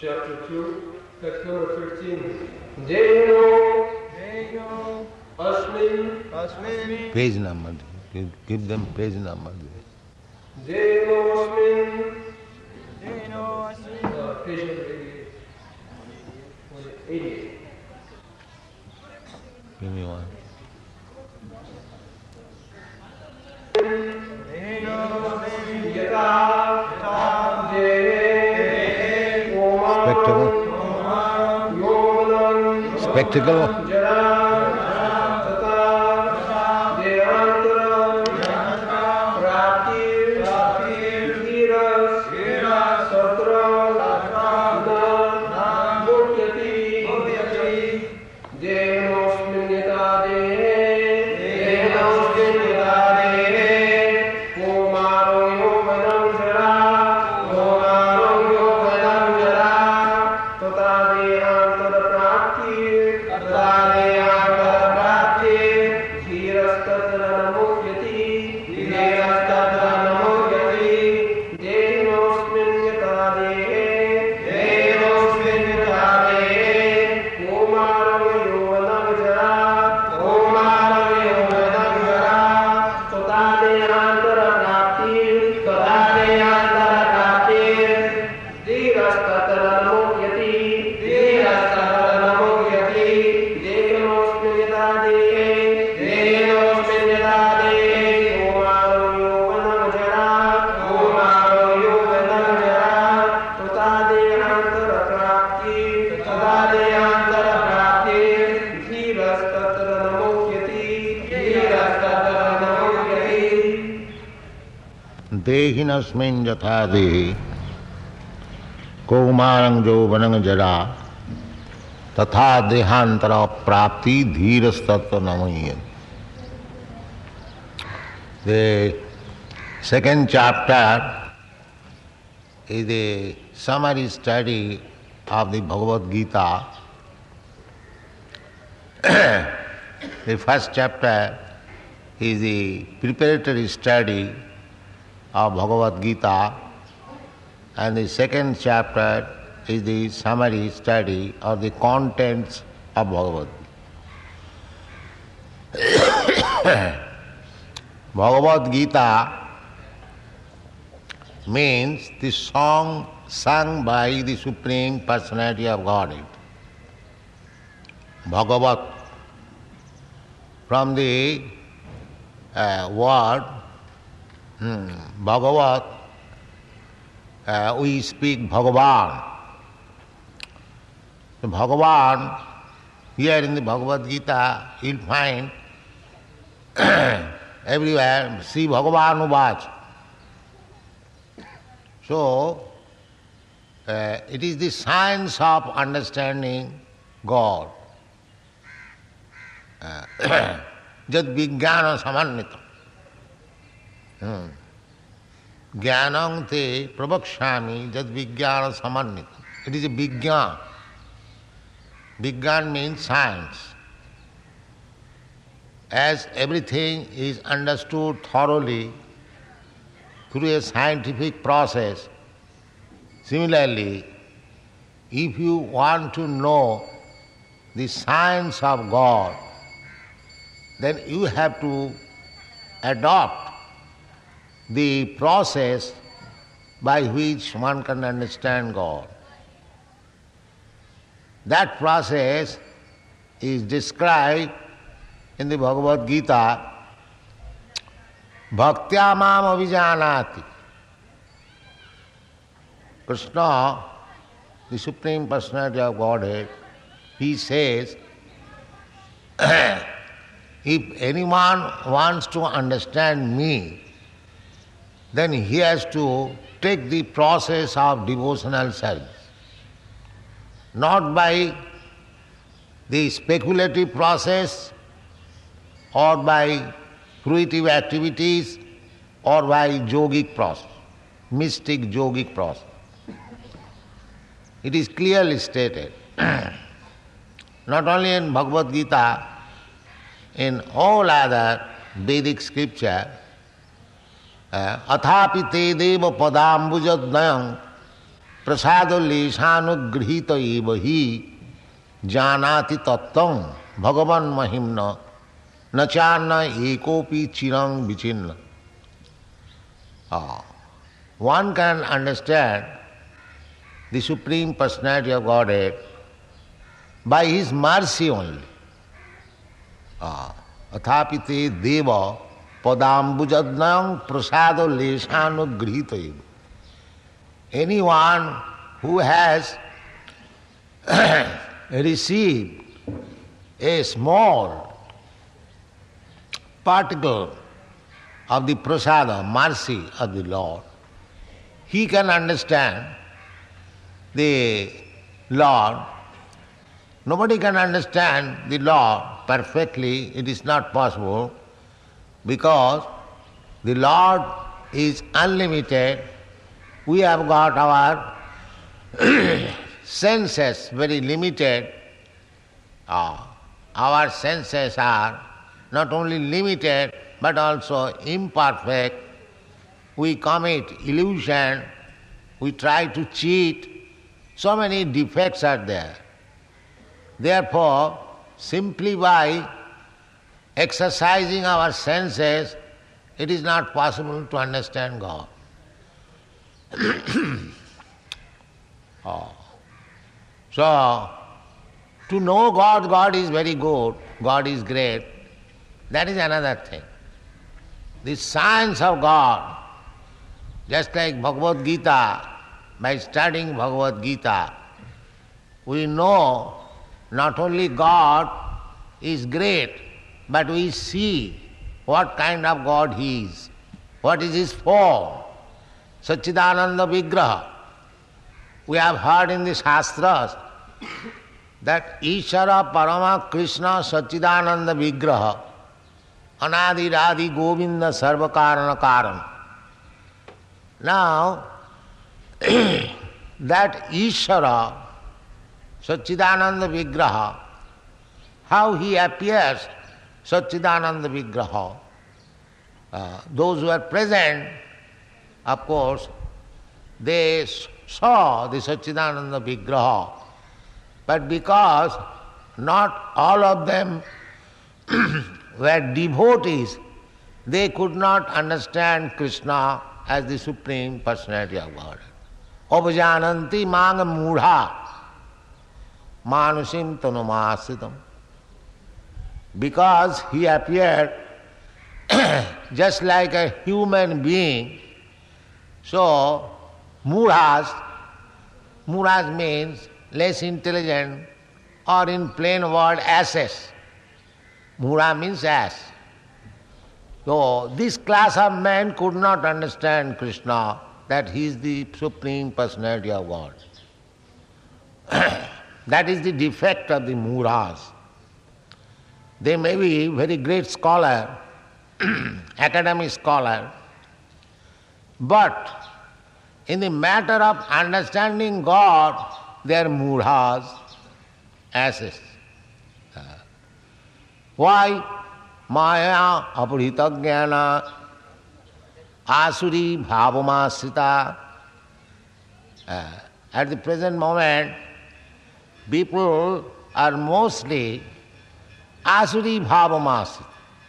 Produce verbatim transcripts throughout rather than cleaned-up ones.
chapter two, text number thirteen. Jeno, Jeno, Asmin, Asmin, Page number. Give, give them page number. Jeno, Asmin, Jeno, Asmin, uh, page number eighty-eight. eighty-eight. Give me one. Jeno, Asmin, Yata, Je, Oma, Yoganam, Spectacle. Jara, Tata, Deantara, Prapti, Dhiras, Satra, Na, Mukyati, Jenosmin Yatade, Jenosmin Yatade, Kumaro Yoganam Jara, Kumaro Yoganam Jara, Tata Deantara Prapti, Tata Deantara Prapti, Dhiras Tatra Mukyati, Dhiras Tatra Mukyati, Jenosmin Yatade, Jenosmin Yatade, Kumaro Yoganam Jara, Kumaro Yoganam Jara, Tata Deantara Prapti, Tata Deantara Prapti, Dhiras Tatra Mukyati, Dhiras Tatra Mukyati, Jenosmin Yatade, Jenosmin Yatade, Kumaro Yoganam Jara, Kumaro Yoganam Jara, Tata Deantara Prapti, Tata Deantara Prapti, Dhiras Tatra Mukyati, Dhiras Tatra Mukyati. Dehinasmin jatha dehi Kaumarang jovanang jara Tatha dehantara prapti dhirastattva namayan. The second chapter is a summary study of the Bhagavad Gita. The first chapter is the preparatory study of Bhagavad Gita, and the second chapter is the summary study of the contents of Bhagavad Gita. Bhagavad Gita means the song sung by the Supreme Personality of Godhead. Bhagavat, from the uh, word hmm, Bhagavat, uh, we speak Bhagavan. So Bhagavan, here in the Bhagavad Gita, you'll find everywhere, Sri Bhagavan Uvach. So, uh, it is the science of understanding God. Uh, Jad vijnana samannita. Hmm. Jnanam te pravakshami jad vijnana samannita. It is a vijnana. Vijnana means science. As everything is understood thoroughly through a scientific process, similarly, if you want to know the science of God, then you have to adopt the process by which one can understand God. That process is described in the Bhagavad Gita, Bhaktya mam avijanati. Krishna, the Supreme Personality of Godhead, he says, if anyone wants to understand me, then he has to take the process of devotional service. Not by the speculative process or by fruitive activities or by yogic process, mystic yogic process. It is clearly stated, not only in Bhagavad Gita, in all other Vedic scripture, athapi te deva padambujadnayam prasado leshanugrhita evahi janati tattam bhagavan mahimna nachana ekopi chirang vichinna. Ah. One can understand the Supreme Personality of Godhead by His mercy only. Ah. Athapite deva padambujadnam prasado leshanugrhita. Anyone who has received a small particle of the prasada, mercy of the Lord, he can understand the Lord. Nobody can understand the Lord perfectly, it is not possible, because the Lord is unlimited. We have got our senses very limited. Uh, our senses are not only limited but also imperfect. We commit illusion, we try to cheat, so many defects are there. Therefore, simply by exercising our senses, it is not possible to understand God. Oh. So, to know God, God is very good, God is great, that is another thing. The science of God, just like Bhagavad Gita, by studying Bhagavad Gita, we know not only God is great, but we see what kind of God He is, what is His form, Satchidananda Vigraha. We have heard in the Shastras that Ishara Parama Krishna Satchidananda Vigraha Anadi Radhi Govinda Sarvakarana Karan. Now, that Ishara Satchidananda Vigraha, how he appears, Satchidananda Vigraha. Uh, those who are present, of course, they saw the Satchidananda Vigraha, but because not all of them were devotees, they could not understand Krishna as the Supreme Personality of God. Avajananti manga mudha manusim tanumasitam. Because he appeared just like a human being, so mudhas, mudhas means less intelligent, or in plain word, asses. Mudha means ass. So this class of men could not understand Krishna, that he is the Supreme Personality of God. That is the defect of the mudhas. They may be very great scholar, academic scholar, but in the matter of understanding God, they are mudhas, asses. Why? Maya apurita jnana asuri bhavamasrita. Uh, at the present moment, people are mostly asuri bhavamasrita.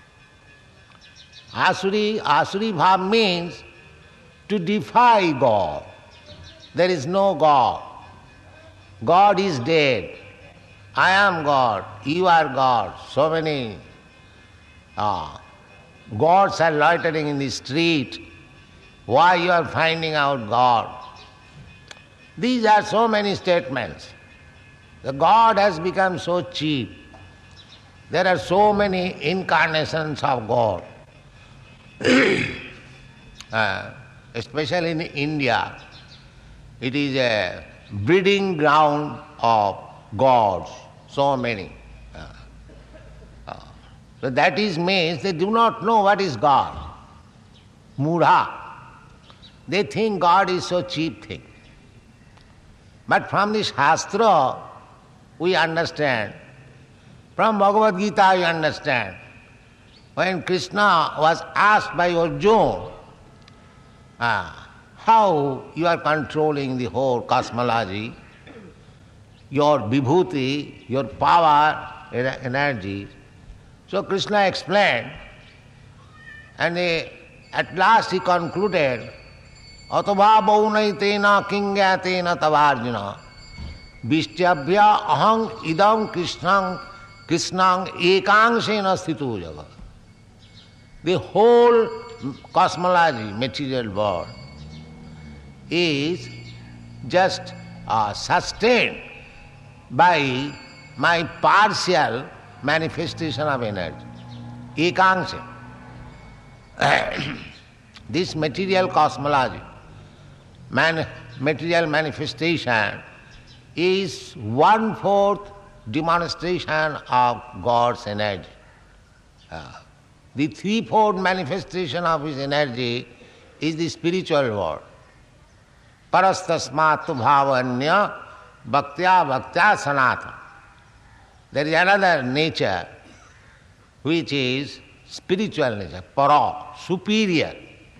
Asuri, asuri bhav means to defy God. There is no God. God is dead. I am God. You are God. So many uh, gods are loitering in the street. Why you are finding out God? These are so many statements. The God has become so cheap. There are so many incarnations of God. uh, especially in India, it is a breeding ground of gods, so many. Uh, uh, so that is means they do not know what is God. Mudha. They think God is so cheap thing. But from the Shastra, we understand. From Bhagavad Gita, we understand. When Krishna was asked by Arjuna, uh, how you are controlling the whole cosmology, your vibhuti, your power, ener- energy. So Krishna explained, and he, at last he concluded, Atava baunaitena kingyatena tavarjuna Vishtyabhya aham idam krishnang krishnang ekangsena sthitu jagat. The whole cosmology, material world, is just uh, sustained by my partial manifestation of energy. Ekangsena. This material cosmology, man, material manifestation, is one-fourth demonstration of God's energy. Uh, the three-fourth manifestation of His energy is the spiritual world. Parastasmat bhavanya bhaktya bhaktya sanatana. There is another nature which is spiritual nature, para, superior.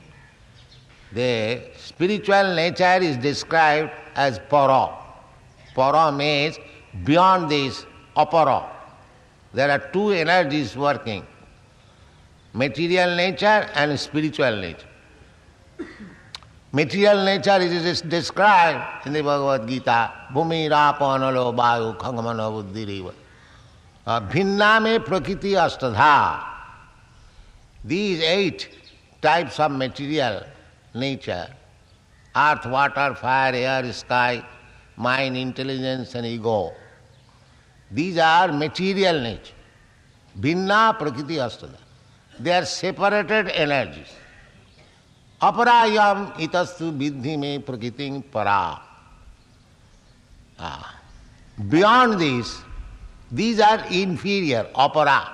The spiritual nature is described as para. Para means beyond this, apara. There are two energies working, material nature and spiritual nature. Material nature is described in the Bhagavad Gita, bhumi rapa nalo vayu khangamana buddhiriva. Bhinna me prakriti astadha. These eight types of material nature, earth, water, fire, air, sky, mind, intelligence and ego, these are material nature. Bhinna prakriti astadha. They are separated energies. Aparayam itastu vidhi me prakriting para. Ah. Beyond this, these are inferior, apara.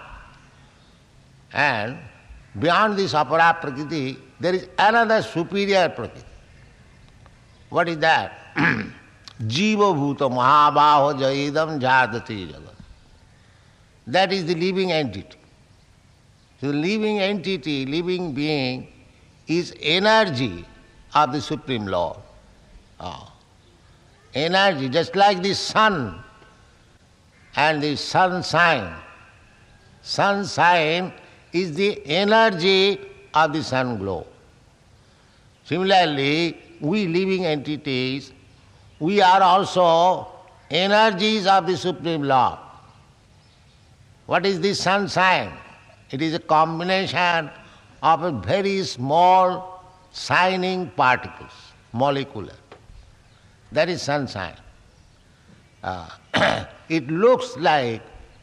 And beyond this apara prakriti, there is another superior prakriti. What is that? Jiva bhuta mahabaho jaidam jadati jagat. That is the living entity. So the living entity, living being, is energy of the Supreme Lord. Oh. Energy, just like the sun and the sun sign. Sun sign is the energy of the sun glow. Similarly, we living entities, we are also energies of the Supreme Lord. What is the sun sign? It is a combination of a very small shining particles, molecular. That is sun sign. Uh, it looks like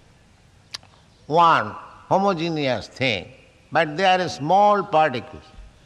one homogeneous thing, but they are small particles.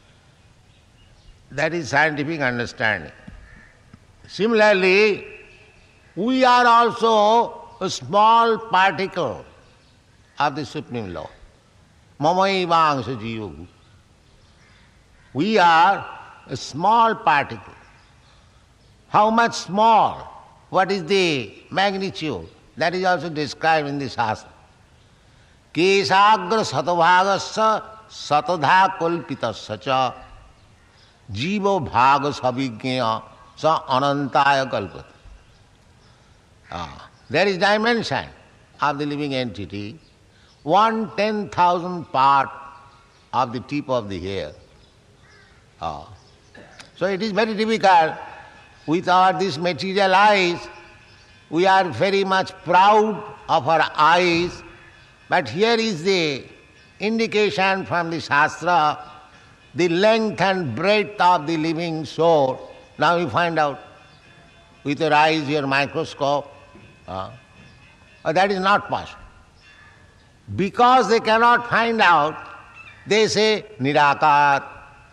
That is scientific understanding. Similarly, we are also a small particle of the Supreme Law. Mamaivangsha jiva. We are a small particle. How much small? What is the magnitude? That is also described in the Shastra. Kesagra satabhagasya satadha kalpitasya cha jiva bhaga sabhignya sa anantaya kalpata. Ah, there is dimension of the living entity, one ten thousand part of the tip of the hair. Ah. So it is very difficult. With our these material eyes, we are very much proud of our eyes, but here is the indication from the Shastra, the length and breadth of the living soul. Now you find out with your eyes, your microscope, uh, that is not possible. Because they cannot find out, they say Nirakar.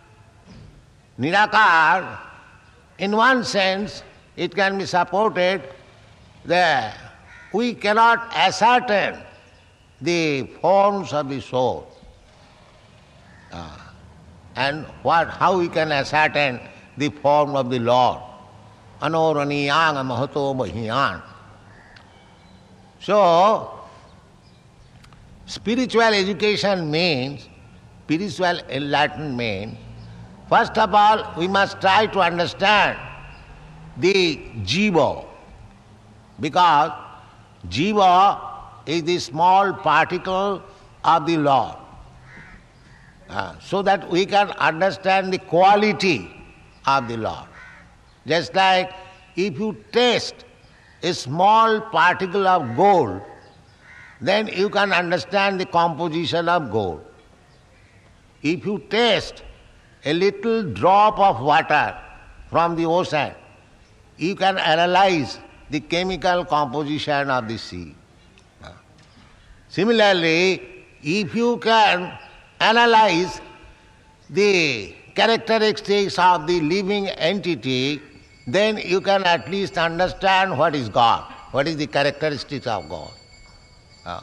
Nirakar, in one sense, it can be supported that we cannot ascertain the forms of the soul. Uh, and what, how we can ascertain the form of the Lord. Anoraniyanga mahato mahiyan. So, spiritual education means, spiritual enlightenment First of all, we must try to understand the jiva, because jiva is the small particle of the Lord, uh, so that we can understand the quality of the Lord. Just like if you taste a small particle of gold, then you can understand the composition of gold. If you taste a little drop of water from the ocean, you can analyze the chemical composition of the sea. Similarly, if you can analyze the characteristics of the living entity, then you can at least understand what is God, what is the characteristics of God. Uh,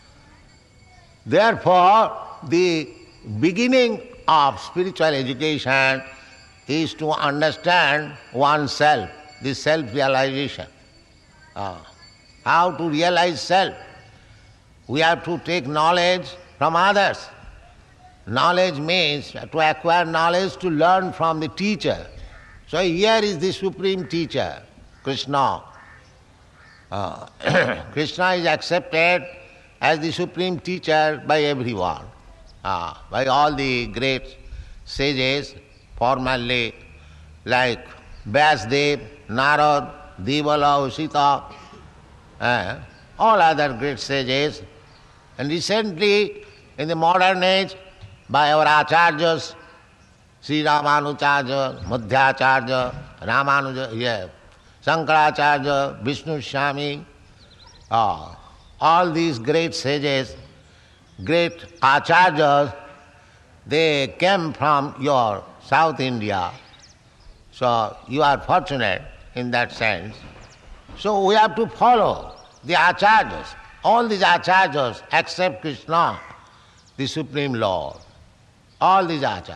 Therefore, the beginning of spiritual education is to understand oneself, the self-realization. Uh, how to realize self? We have to take knowledge from others. Knowledge means to acquire knowledge, to learn from the teacher. So here is the supreme teacher, Krishna. Uh, Krishna is accepted as the supreme teacher by everyone, uh, by all the great sages, formerly like Vyasdev, Narad, Devala, Usita, uh, all other great sages. And recently, in the modern age, by our acharyas, Sri Ramanujarya, Madhyacharya, Ramanuja, yeah, Shankaracharya, Vishnu Swami, uh, all these great sages, great acharyas, they came from your South India. So you are fortunate in that sense. So we have to follow the acharyas. All these acharyas accept Krishna, the Supreme Lord. All these acharyas.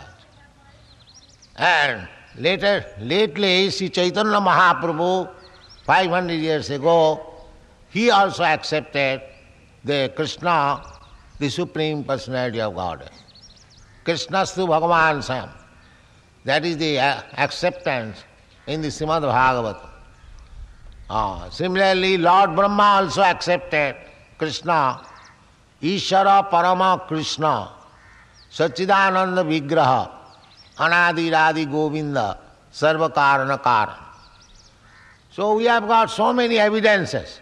And later, lately, Sri Chaitanya Mahaprabhu, five hundred years ago, he also accepted the Krishna, the Supreme Personality of Godhead. Krishnastu Bhagavan Sam. That is the uh, acceptance in the Srimad Bhagavatam. Uh, similarly, Lord Brahma also accepted Krishna, Ishara Parama Krishna, Sachidananda Vigraha, Anadi Radhi Govinda, Sarva Karana Karan. So we have got so many evidences.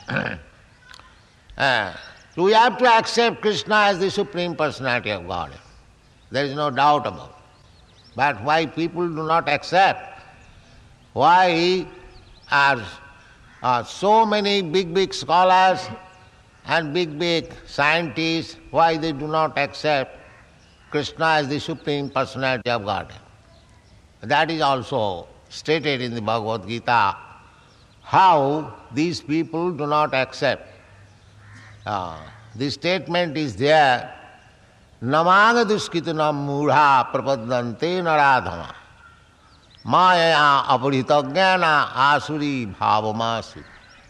uh, so we have to accept Krishna as the Supreme Personality of God. There is no doubt about it. But why people do not accept? Why are uh, so many big, big scholars and big, big scientists, why they do not accept Krishna as the Supreme Personality of God? That is also stated in the Bhagavad Gita, how these people do not accept. Uh, the statement is there, Namaga duskitanam mudha prapadante naradhama maya aparhitagyana asuri bhavamasu.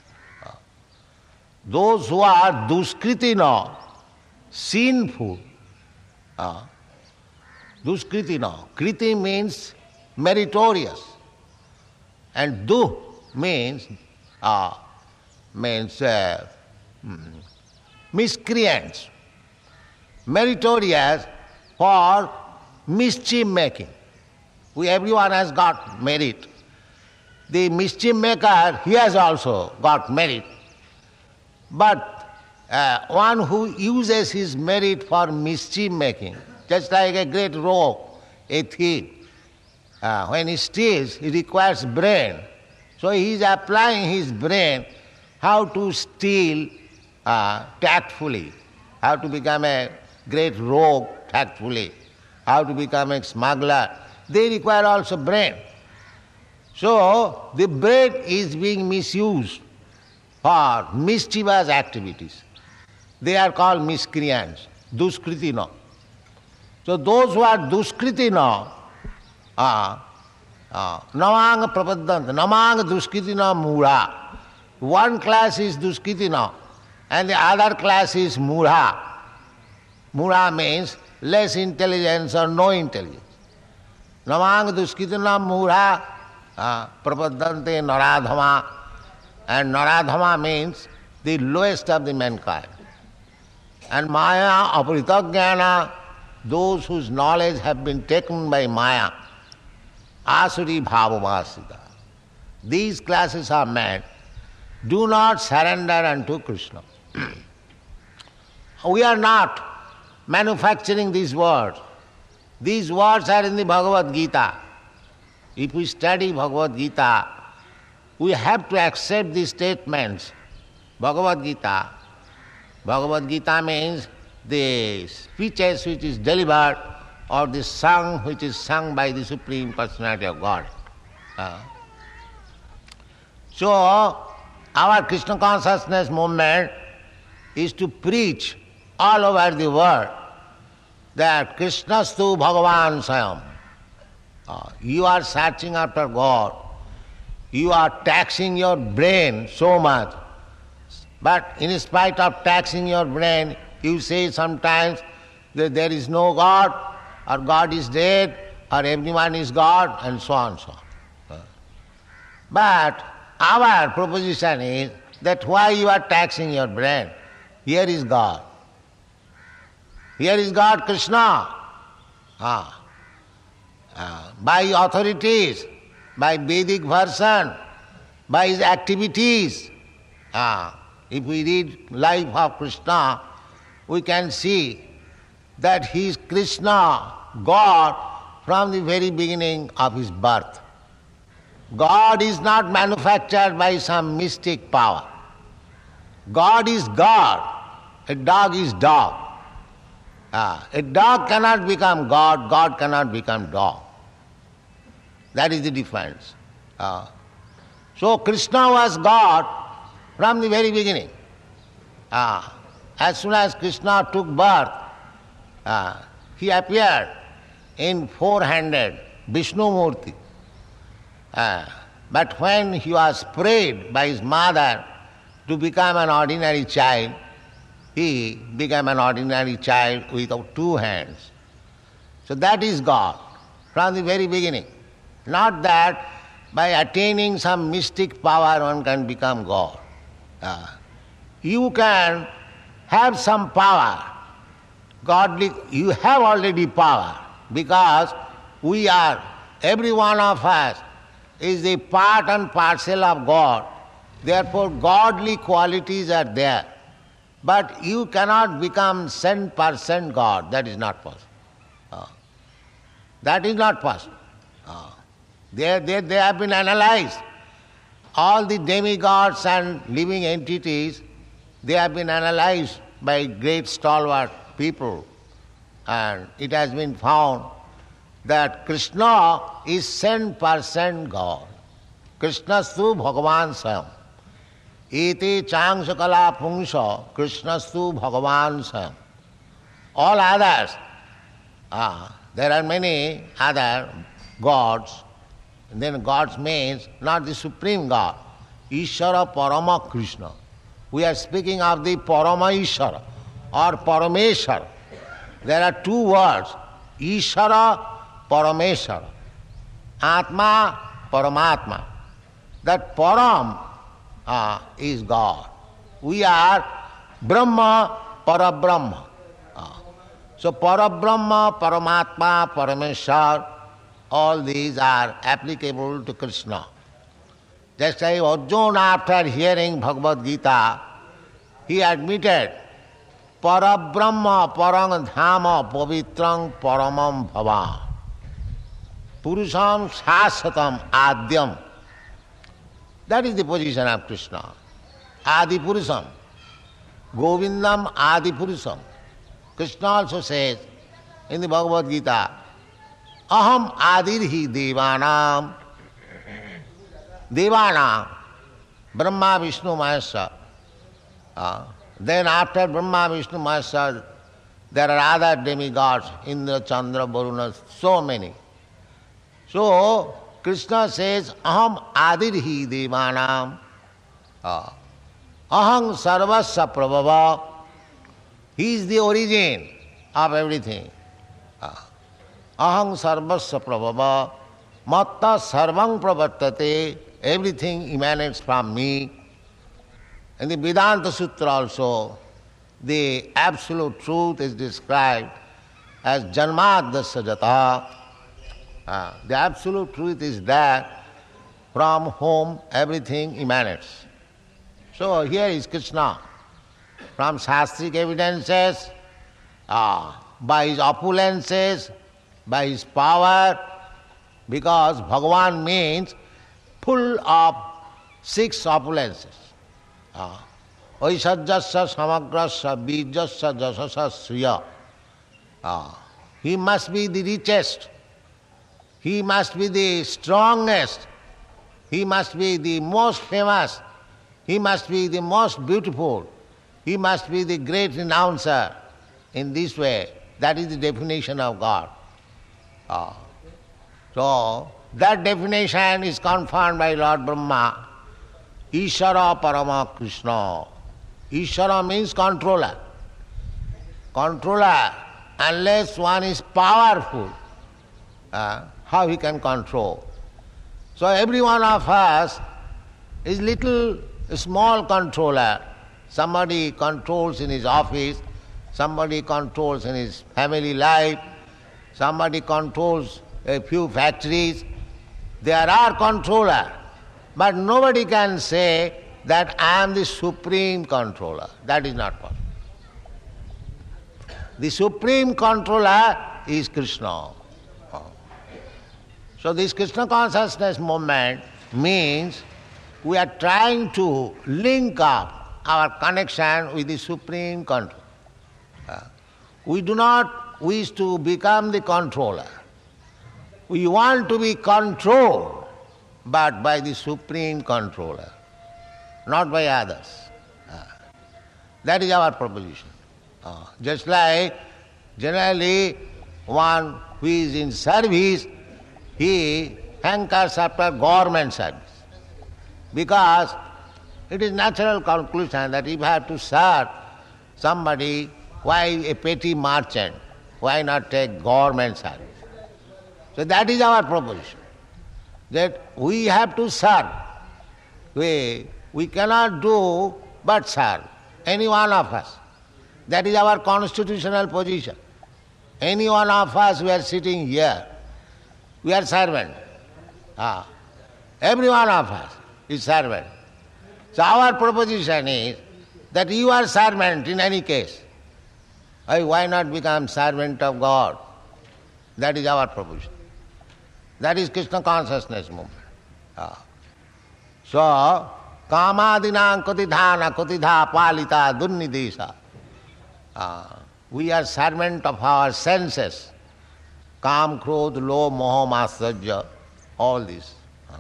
Those who are duskritina, sinful, uh, duskritina, kriti means meritorious, and du means uh, means uh, miscreants. Meritorious for mischief making. We, everyone has got merit. The mischief maker, he has also got merit. But uh, one who uses his merit for mischief making, just like a great rogue, a thief, uh, when he steals, he requires brain. So he is applying his brain how to steal uh, tactfully, how to become a great rogue tactfully, how to become a smuggler. They require also brain. So the brain is being misused for mischievous activities. They are called miscreants, duskritina. So those who are duskritina, uh, uh, namanga prapadanta, namanga duskritina mudha. One class is duskritina and the other class is mudha. Mudha means less intelligence or no intelligence. Namang duskitanam mura prapadante naradhama. And naradhama means the lowest of the mankind. And maya aparitajnana, those whose knowledge have been taken by maya, asuri bhavamasita. These classes are meant. Do not surrender unto Krishna. We are not manufacturing these words. These words are in the Bhagavad Gita. If we study Bhagavad Gita, we have to accept these statements. Bhagavad Gita. Bhagavad Gita means the speeches which is delivered or the song which is sung by the Supreme Personality of God. Uh, so, our Krishna consciousness movement is to preach all over the world that Krishnastu Bhagavan Swayam. Uh, you are searching after God. You are taxing your brain so much. But in spite of taxing your brain, you say sometimes that there is no God, or God is dead, or everyone is God, and so on and so on. Uh, but our proposition is that why you are taxing your brain? Here is God. Here is God, Krishna. Ah. Ah. By authorities, by Vedic version, by his activities. Ah. If we read life of Krishna, we can see that he is Krishna, God, from the very beginning of his birth. God is not manufactured by some mystic power. God is God. A dog is dog. Ah, a dog cannot become God, God cannot become dog. That is the difference. Ah. So Krishna was God from the very beginning. Ah. As soon as Krishna took birth, ah, he appeared in four-handed Vishnu Murti. Ah. But when he was prayed by his mother to become an ordinary child, he became an ordinary child without two hands. So that is God from the very beginning. Not that by attaining some mystic power one can become God. Uh, you can have some power. Godly, you have already power because we are, every one of us is a part and parcel of God. Therefore godly qualities are there. But you cannot become ten percent God. That is not possible. Uh, that is not possible. Uh, they, they, they have been analyzed. All the demigods and living entities, they have been analyzed by great stalwart people. And it has been found that Krishna is ten percent God. Krishnastu Bhagavan Swayam. Iti changsakala pungsha Krishnastu Bhagavan Swayam. All others, ah, there are many other gods. And then gods means not the supreme God. Ishara Parama Krishna. We are speaking of the Parama Ishara or Parameshwara. There are two words, Ishara, Parameshwara. Atma, Paramatma. That Param Uh, is God. We are Brahma, Parabrahma. Uh, so Parabrahma, Paramatma, Parameshwar, all these are applicable to Krishna. Just like Arjuna, after hearing Bhagavad Gita, he admitted, Parabrahma, Parang Dhama, Pavitrang, Paramam Bhava. Purusham Shasatam Adyam. That is the position of Krishna. Adi Purusham. Govindam Adi Purusham. Krishna also says in the Bhagavad Gita, Aham Adirhi Devanam. Devanam. Brahma, Vishnu, Maheshwar. Uh, then after Brahma, Vishnu, Maheshwar, there are other demigods, Indra, Chandra, Varuna, so many. So, Krishna says, Aham Adirhi Devanam. Uh, Aham Sarvasya Prabhava. He is the origin of everything. Uh, aham sarvasya prabhava, matta sarvam pravartate, everything emanates from me. In the Vedanta Sutra also, the absolute truth is described as janmadasya jata. Uh, the absolute truth is that from whom everything emanates. So here is Krishna. From shastric evidences, uh, by his opulences, by his power, because Bhagavan means full of six opulences. Aishajyasya samagrasya bijasya jasasya sriya. Uh, he must be the richest. He must be the strongest. He must be the most famous. He must be the most beautiful. He must be the great renouncer. In this way, that is the definition of God. Uh, so, that definition is confirmed by Lord Brahma. Ishara Parama Krishna. Ishara means controller. Controller, unless one is powerful, uh, how he can control? So every one of us is little small controller. Somebody controls in his office, somebody controls in his family life, somebody controls a few factories. There are controllers, but nobody can say that I am the supreme controller. That is not possible. The supreme controller is Krishna. So this Krishna consciousness movement means we are trying to link up our connection with the supreme control. Uh, we do not wish to become the controller. We want to be controlled, but by the supreme controller, not by others. Uh, that is our proposition. Uh, just like generally one who is in service, he hankers after government service. Because it is natural conclusion that if I have to serve somebody, why a petty merchant? Why not take government service? So that is our proposition, that we have to serve. We, we cannot do but serve, any one of us. That is our constitutional position. Any one of us who are sitting here, we are servant. Ah. Every one of us is servant. So our proposition is that you are servant in any case. Why not become servant of God? That is our proposition. That is Krishna consciousness movement. Ah. So, kamadinam kotidhana kotidha palita dunnidesha. Ah. We are servant of our senses. Kam, krodh, lobh, moha, matsarya, all this.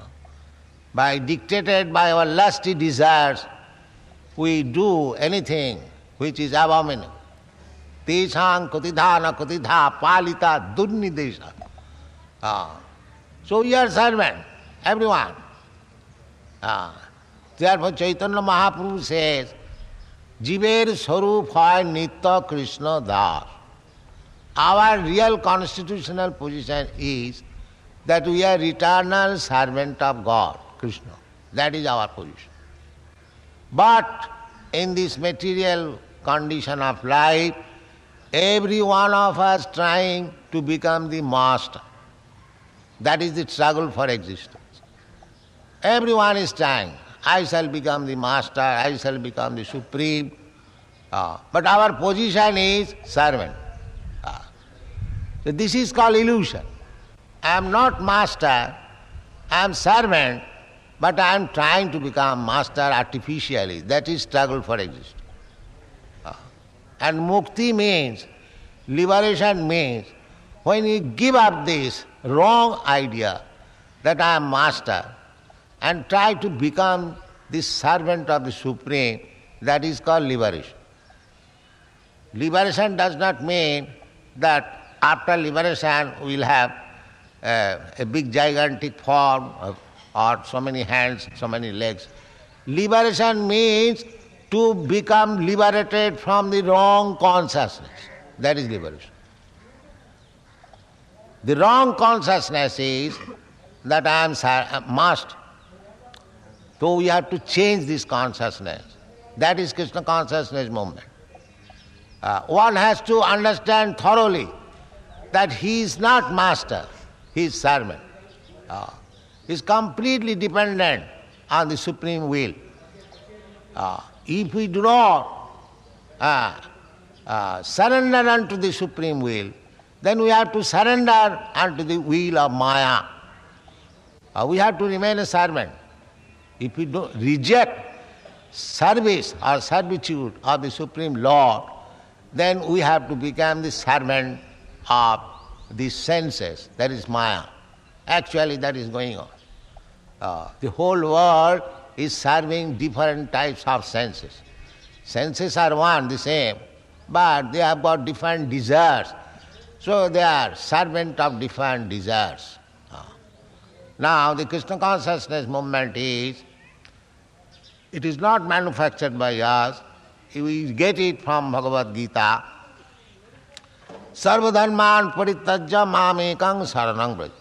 By dictated by our lusty desires, we do anything which is abominable. Teshang kotidhana kotidha palita dunnidesha. Ah. So we are servant, everyone. Ah. Therefore Chaitanya Mahaprabhu says, Jiver Sarup hoy Nitya Krishna Das. Our real constitutional position is that we are eternal servant of God, Krishna. That is our position. But in this material condition of life, every one of us trying to become the master. That is the struggle for existence. Everyone is trying. I shall become the master, I shall become the supreme. Ah. But our position is servant. Ah. So this is called illusion. I am not master, I am servant, but I am trying to become master artificially. That is struggle for existence. Ah. And mukti means, liberation means, when you give up this wrong idea that I am master and try to become the servant of the Supreme, that is called liberation. Liberation does not mean that after liberation we will have uh, a big gigantic form of, or so many hands, so many legs. Liberation means to become liberated from the wrong consciousness. That is liberation. The wrong consciousness is that I am sa- must. So we have to change this consciousness. That is Krishna consciousness movement. Uh, one has to understand thoroughly that he is not master, he is servant. Uh, he is completely dependent on the supreme will. Uh, if we do not uh, uh, surrender unto the supreme will, then we have to surrender unto the will of Maya. Uh, we have to remain a servant. If we do reject service or servitude of the Supreme Lord, then we have to become the servant of the senses. That is Maya. Actually, that is going on. Uh, the whole world is serving different types of senses. Senses are one, the same, but they have got different desires. So they are servant of different desires. Uh. Now, the Krishna consciousness movement is, it is not manufactured by us. We get it from Bhagavad Gita. Sarvadharman parityajya mamekang saranang braja.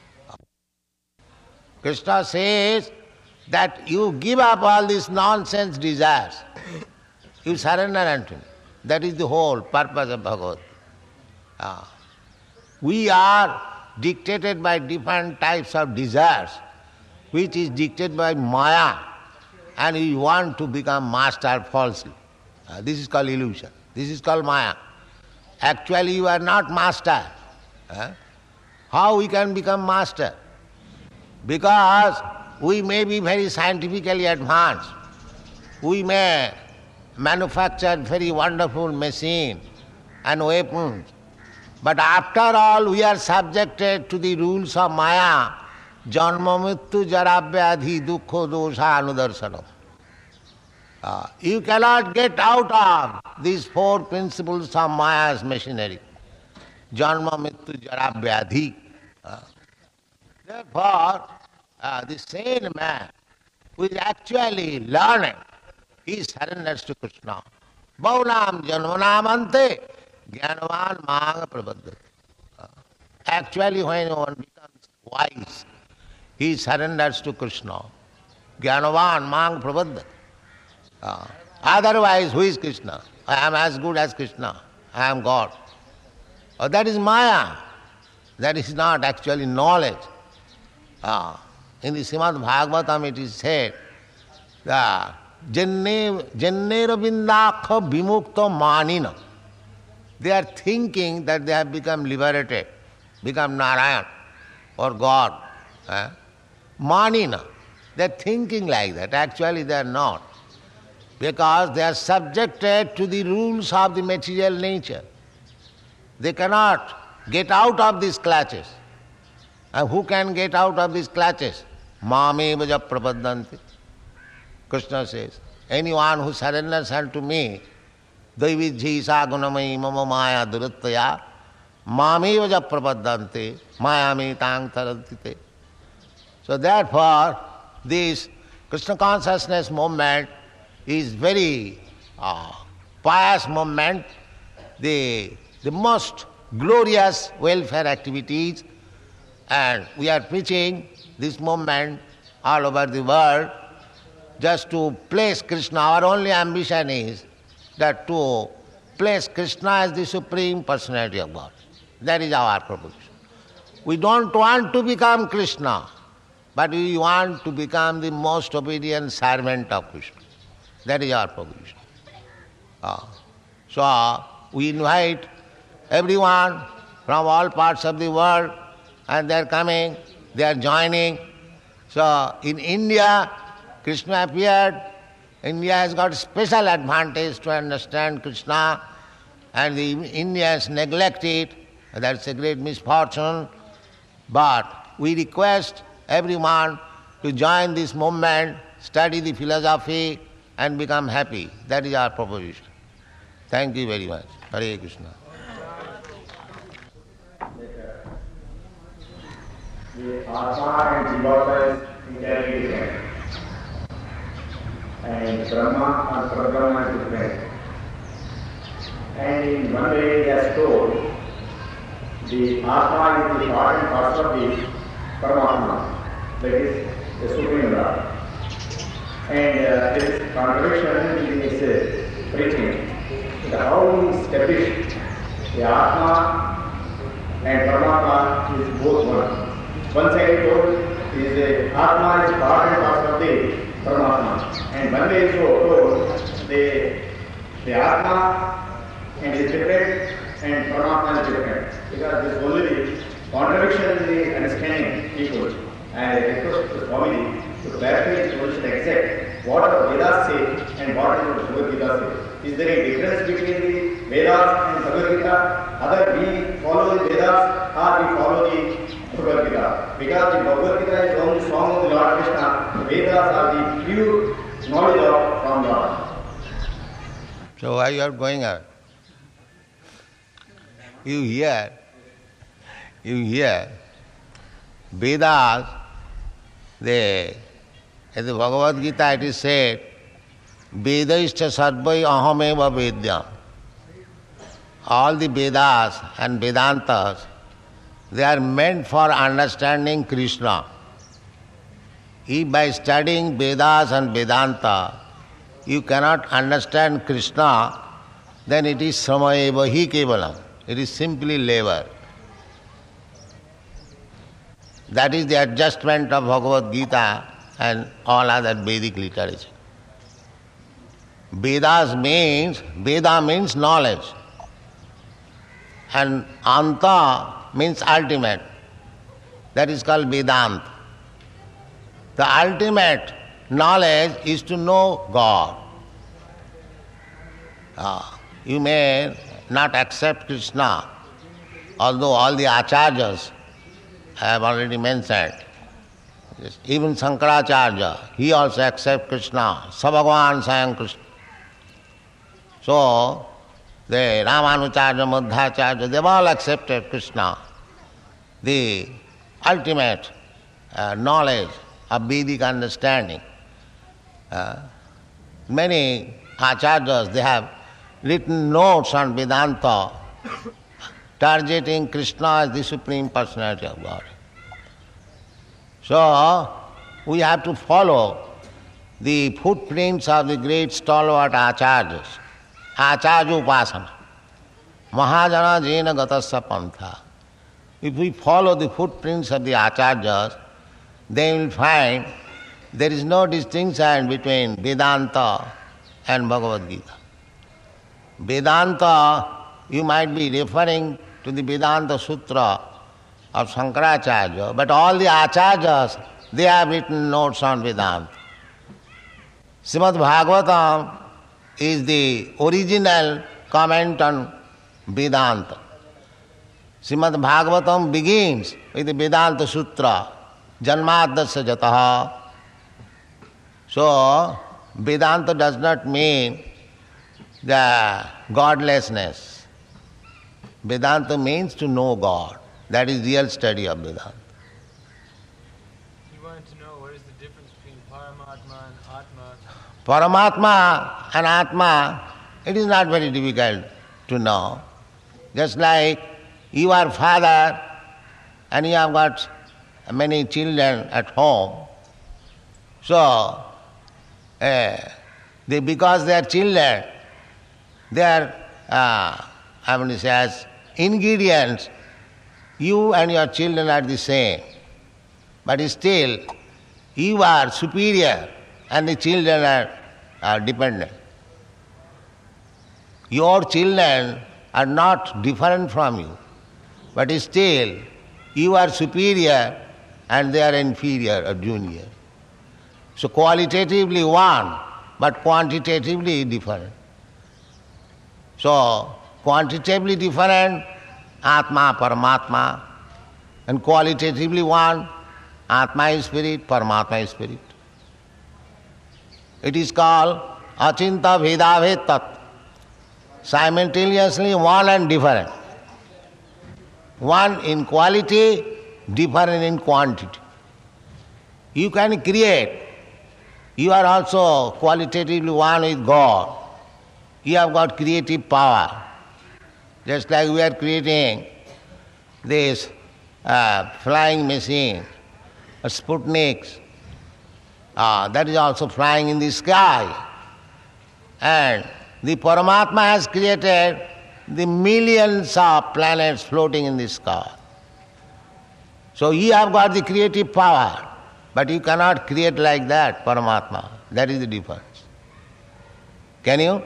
Krishna says that you give up all these nonsense desires. You surrender unto me. That is the whole purpose of Bhagavad Gita. Uh, we are dictated by different types of desires, which is dictated by Maya, and we want to become master falsely. Uh, this is called illusion. This is called Maya. Actually, you are not master. Uh, how we can become master? Because we may be very scientifically advanced. We may manufacture very wonderful machine and weapons. But after all, we are subjected to the rules of Maya. Janma mrityu jara vyadhi dukkha dosha anudarsana. Uh, you cannot get out of these four principles of Maya's machinery. Janma mrityu jara vyadhi. Uh, therefore, uh, the sane man who is actually learning, he surrenders to Krishna. Bhaunam janmanam ante Jnanavan Maha Prabhaddhati. Actually, when one becomes wise, he surrenders to Krishna. Jnanavan Maha Prabhaddhati. Uh, otherwise, who is Krishna? I am as good as Krishna. I am God. Oh, that is Maya. That is not actually knowledge. Uh, in the Srimad Bhagavatam it is said that Jannera Vindakha Vimukta Manina. They are thinking that they have become liberated, become Narayan or God. Eh? Manina. They are thinking like that. Actually they are not. Because they are subjected to the rules of the material nature. They cannot get out of these clutches. And who can get out of these clutches? Mame vaja prapaddanti. Krishna says, anyone who surrenders unto me, Daividhi sagunamai mama maya durattaya mame vaja prapaddante maya me tang tarantite. So therefore, this Krishna consciousness movement is very uh, pious movement, the, the most glorious welfare activities, and we are preaching this movement all over the world just to place Krishna. Our only ambition is that to place Krishna as the Supreme Personality of God. That is our proposition. We don't want to become Krishna, but we want to become the most obedient servant of Krishna. That is our proposition. Uh, so we invite everyone from all parts of the world, and they are coming, they are joining. So in India, Krishna appeared. India has got special advantage to understand Krishna, and the Indians neglect it. That's a great misfortune. But we request everyone to join this movement, study the philosophy, and become happy. That is our proposition. Thank you very much. Hare Krishna. The Atma and Jiva is intelligent, and Brahma and Parabrahma is different. And in one way they are told the Atma is the part and parcel of the Paramatma, that is the Supreme Lord. And uh, there is contradiction in his uh, preaching. How he established the Atma and Paramatma is both one. One side he told is the Atma is part and parcel of the Paramatma. And one way he told the, the Atma and is different and Paramatma is different. Because this only the contradiction in the understanding people. And I request the Swami to clarify his position exact what the Vedas say and what the Bhagavad Gita say. Is there a difference between the Vedas and Bhagavad Gita? Other we follow the Vedas or we follow the Bhagavad Gita? Because the Bhagavad Gita is the only song of the Lord Krishna. The Vedas are the pure knowledge of from Lord. So why you are going out? You hear, you hear Vedas, they, in the Bhagavad Gita it is said, Vedaishcha sarvai ahameva vedyam. All the Vedas and Vedantas, they are meant for understanding Krishna. If by studying Vedas and Vedanta, you cannot understand Krishna, then it is samayeva hi kevalam. It is simply labor. That is the adjustment of Bhagavad Gita and all other Vedic literature. Vedas means, Veda means knowledge. And Anta means ultimate. That is called Vedanta. The ultimate knowledge is to know God. Uh, you may not accept Krishna, although all the acharyas I have already mentioned. Even Shankaracharya, he also accepts Krishna, Sabhagavan Sayam Krishna. So, the Ramanucharya, Madhacharya, they have all accepted Krishna, the ultimate uh, knowledge of Vedic understanding. Uh, many acharyas, they have written notes on Vedanta, targeting Krishna as the Supreme Personality of God. So, we have to follow the footprints of the great stalwart acharyas. Acharya upasana. Mahajana jena gatasya pantha. If we follow the footprints of the acharyas, they will find there is no distinction between Vedanta and Bhagavad Gita. Vedanta, you might be referring to the Vedanta Sutra of Shankaracharya, but all the acharyas, they have written notes on Vedanta. Srimad Bhagavatam is the original comment on Vedanta. Srimad Bhagavatam begins with the Vedanta Sutra, Janmadasya Jataha. So, Vedanta does not mean the godlessness. Vedanta means to know God. That is real study of Vedanta. He wanted to know what is the difference between Paramatma and Atma. Paramatma and Atma, it is not very difficult to know. Just like you are father and you have got many children at home. So, uh, they, because they are children, they are, uh, I mean to say, as ingredients, you and your children are the same. But still, you are superior and the children are, are dependent. Your children are not different from you, but still, you are superior and they are inferior or junior. So qualitatively one, but quantitatively different. So, quantitatively different, Atma, Paramatma, and qualitatively one, Atma is spirit, Paramatma is spirit. It is called Achinta Bhedabhed Tat. Simultaneously one and different. One in quality, different in quantity. You can create. You are also qualitatively one with God. You have got creative power. Just like we are creating this uh, flying machine, uh, Sputniks, uh, that is also flying in the sky. And the Paramatma has created the millions of planets floating in the sky. So you have got the creative power, but you cannot create like that, Paramatma. That is the difference. Can you?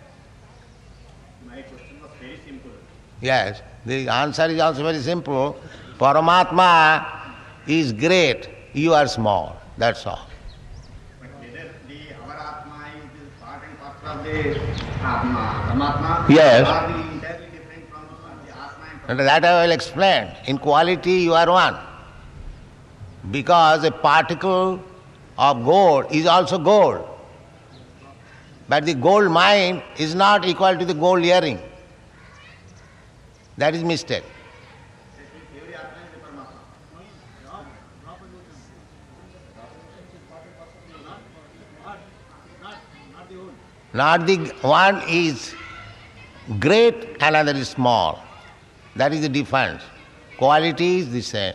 My question was very simple. Yes. The answer is also very simple. Paramatma is great, you are small. That's all. But whether the our Atma is the part and parcel of the Atma, Paramatma, Yes. are the entirely different from the Atma and And that I will explain. In quality you are one. Because a particle of gold is also gold. But the gold mine is not equal to the gold earring. That is mistake. every Atma is the Paramatma. Not the one is great, another is small. That is the difference. Quality is the same.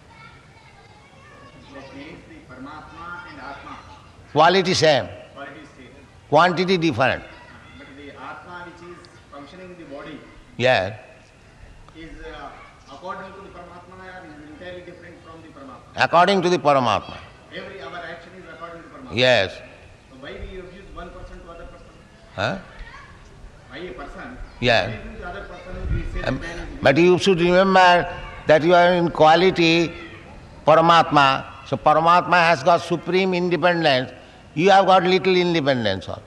That means the Paramatma and Atma, Quality same. quality is same. Quantity different. But the Atma which is functioning in the body Yes. is uh, according to the Paramatma or is entirely different from the Paramatma. According to the Paramatma. Every our action is according to Paramatma. Yes. So why we abuse one person to other person? Huh? Why a person? Yeah. Why abuse the other person? We say that Um, man is But you should remember that you are in quality Paramatma. So Paramatma has got supreme independence. You have got little independence also.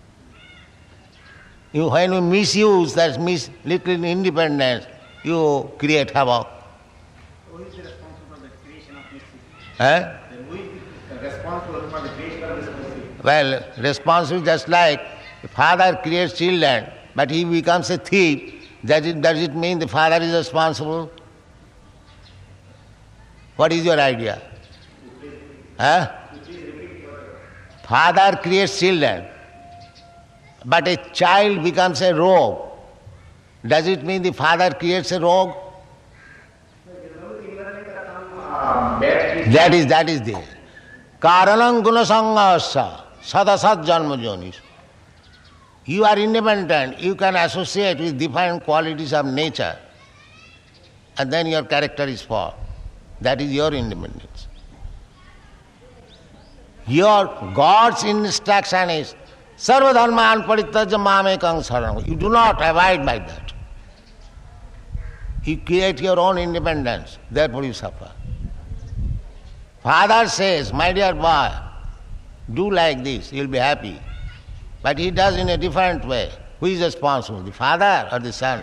You, when you misuse that mis- little independence, you create havoc. who is the responsible for the creation of this city? Huh? Then who is the responsible for the creation of this city? Well, responsible just like the father creates children, but he becomes a thief. Does it, does it mean the father is responsible? What is your idea? Huh? Father creates children, but a child becomes a rogue. Does it mean the father creates a rogue? Uh, bad That is that is the karanam gunasangasya sadasat janma jonis. You are independent, you can associate with different qualities of nature, and then your character is formed. That is your independence. Your God's instruction is sarva dharman parityaja mamekam saranam. You do not abide by that. You create your own independence, therefore you suffer. Father says, my dear boy, do like this, you'll be happy. But he does in a different way. Who is responsible, the father or the son?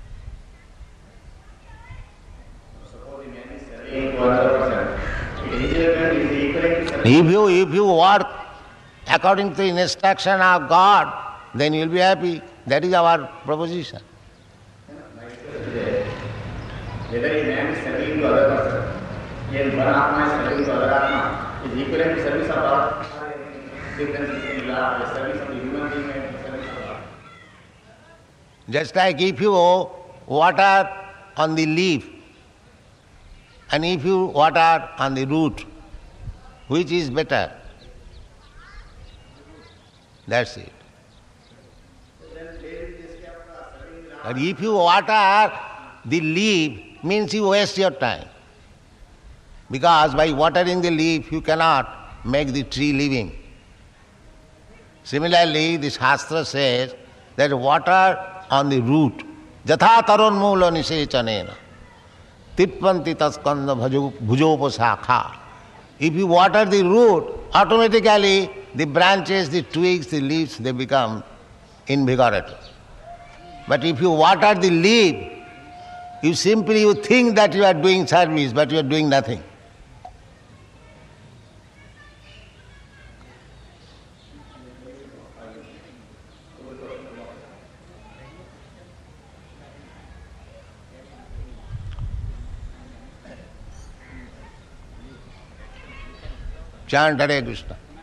Suppose the man is serving to another person. His independence is equivalent to serving. If you, if you work according to the instruction of God, then you'll be happy. That is our proposition. Whether a man is serving to other person, and one Atma is serving to other Atma, is equivalent to service of God. Difference between the service of the human being and the service of God. Just like if you water on the leaf and if you water on the root, which is better? That's it. But if you water the leaf, means you waste your time. Because by watering the leaf, you cannot make the tree living. Similarly, the Shastra says that water on the root, jatha taronmula nisechanena, tippanti taskanda bhujopasakha. If you water the root, automatically the branches, the twigs, the leaves, they become invigorated. But if you water the leaf, you simply you think that you are doing service, but you are doing nothing. Chant Hare Krishna.